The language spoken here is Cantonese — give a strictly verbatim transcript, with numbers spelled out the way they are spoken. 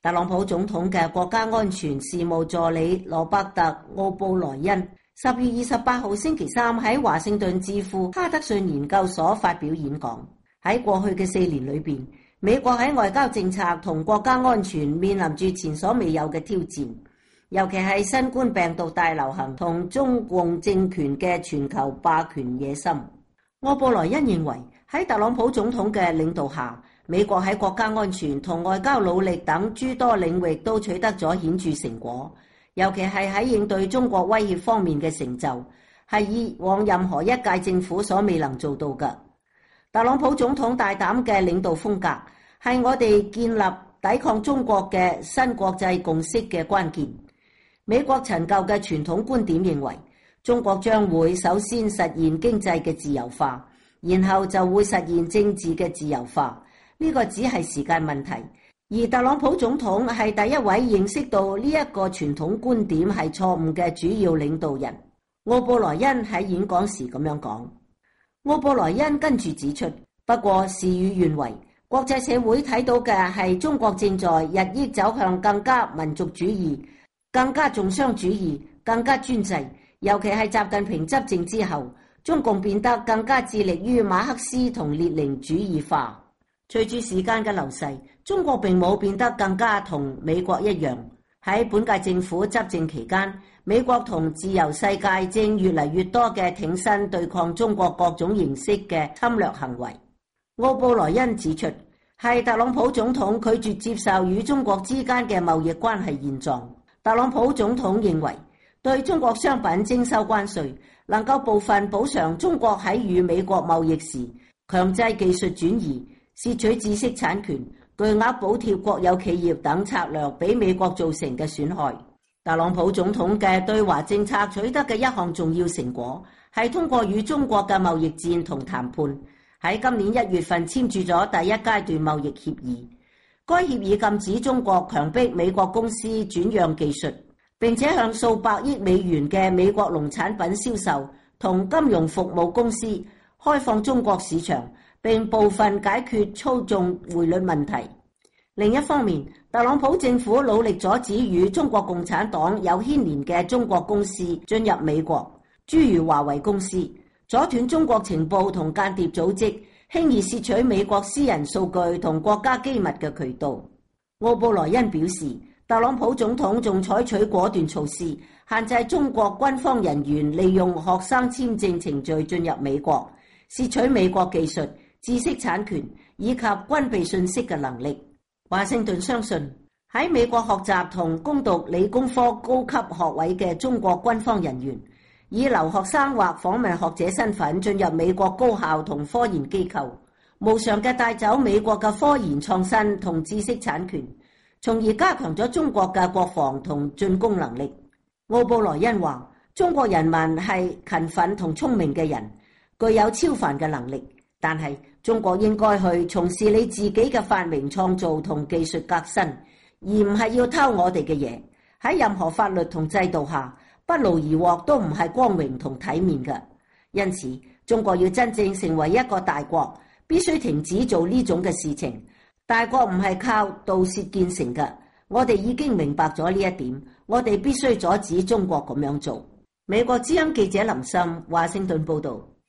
特朗普總統嘅國家安全事務助理羅伯特·奧布萊恩十月二十八號星期三喺華盛頓智庫哈德遜研究所發表演講。喺過去嘅四年裏邊，美國喺外交政策同國家安全面臨住前所未有嘅挑戰，尤其係新冠病毒大流行同中共政權嘅全球霸權野心。奧布萊恩認為喺特朗普總統嘅領導下，美國喺國家安全同外交努力等諸多領域都取得咗顯著成果，尤其係喺應對中國威脅方面嘅成就，係以往任何一屆政府所未能做到嘅。特朗普總統大膽嘅領導風格係我哋建立抵抗中國嘅新國際共識嘅關鍵。美國陳舊嘅傳統觀點認為，中國將會首先實現經濟嘅自由化，然後就會實現政治嘅自由化。呢個只係時間問題。而特朗普總統係第一位認識到呢一個傳統觀點係錯誤嘅主要領導人。奧布萊恩喺演講時咁樣講。奧布萊恩跟住指出，不過事與願違，國際社會睇到嘅係中國正在日益走向更加民族主義、更加重商主義、更加專制，尤其係習近平執政之後，中共變得更加致力於馬克思同列寧主義化。隨住時間嘅流逝，中國並冇變得更加同美國一樣。喺本屆政府執政期間，美國同自由世界正越嚟越多嘅挺身對抗中國各種形式嘅侵略行為。奧布萊恩指出，係特朗普總統拒絕接受與中國之間嘅貿易關係現狀。特朗普總統認為，對中國商品徵收關稅能夠部分補償中國喺與美國貿易時強制技術轉移、竊取知識產權、巨額補貼國有企業等策略俾美國造成嘅損害。特朗普總統嘅對華政策取得嘅一項重要成果，係通過與中國嘅貿易戰同談判，喺今年一月份簽署咗第一階段貿易協議。該協議禁止中國強迫美國公司轉讓技術，並且向數百億美元嘅美國農產品銷售同金融服務公司開放中國市場，並部分解決操縱匯率問題。另一方面，特朗普政府努力阻止與中國共產黨有牽連嘅中國公司進入美國，諸如華為公司，阻斷中國情報同間諜組織輕易竊取美國私人數據同國家機密嘅渠道。奧布萊恩表示，特朗普總統仲採取果斷措施，限制中國軍方人員利用學生簽證程序進入美國，竊取美國技術、知識產權以及軍備信息嘅能力。華盛頓相信，喺美國學習同攻讀理工科高級學位嘅中國軍方人員，以留學生或訪問學者身份進入美國高校同科研機構，無償嘅帶走美國嘅科研創新同知識產權，從而加強咗中國嘅國防同進攻能力。奧布萊恩話，中國人民係勤奮同聰明嘅人，具有超凡嘅能力，但係中國應該去從事你自己嘅發明創造同技術革新，而唔係要偷我哋嘅嘢。喺任何法律同制度下，不勞而獲都唔係光榮同體面嘅。因此，中國要真正成為一個大國，必須停止做呢種嘅事情。大國唔係靠盜竊建成嘅，我哋已經明白咗呢一點，我哋必須阻止中國咁樣做。美國之音記者林森，華盛頓報道。